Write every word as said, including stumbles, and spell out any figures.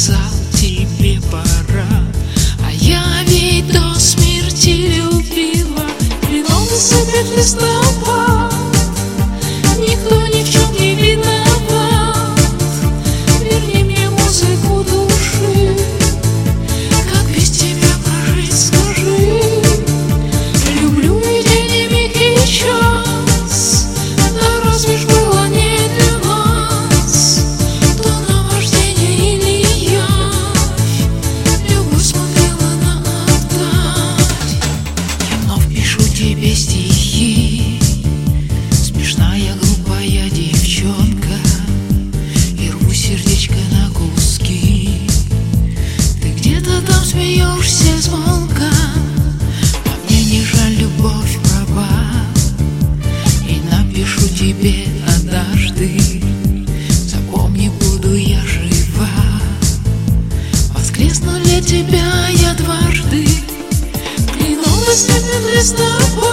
сказал, тебе пора, а я ведь до смерти любила. Вином сыпет листопад, никто ни в чем не виноват. Верни мне музыку души, как без тебя прожить, скажи. Люблю и день, и миг, и час, да разве ж было не для нас? То наваждение или явь, любовь смотрела на вдаль. Я вновь пишу тебе стихи, смешная, глупая девчонка, и рву сердечко на куски. Ты где-то там смеешься звонко, а мне не жаль, любовь права. И напишу тебе однажды, запомни, буду я жива. Воскресну для тебя я дважды, клянусь, сыпет листопад.